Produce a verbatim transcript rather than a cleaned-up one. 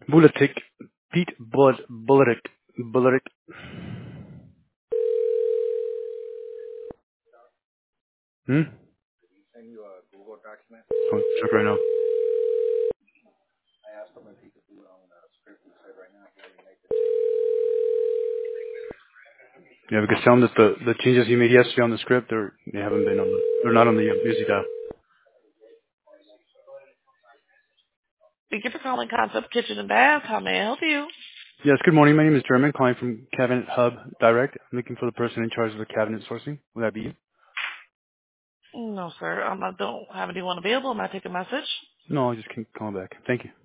Buletic. Pete Bullet, Bulletic. Bulletic. Hmm? I'll check right now. Yeah, because tell them that the, the changes you made yesterday on the script, they're, they haven't been on the, they're not on the uh, music dial. Thank you for calling Concept Kitchen and Bath. How may I help you? Yes, good morning. My name is German, calling from Cabinet Hub Direct. I'm looking for the person in charge of the cabinet sourcing. Would that be you? No, sir. Um, I don't have anyone available. May I take a message? No, I just can call back. Thank you.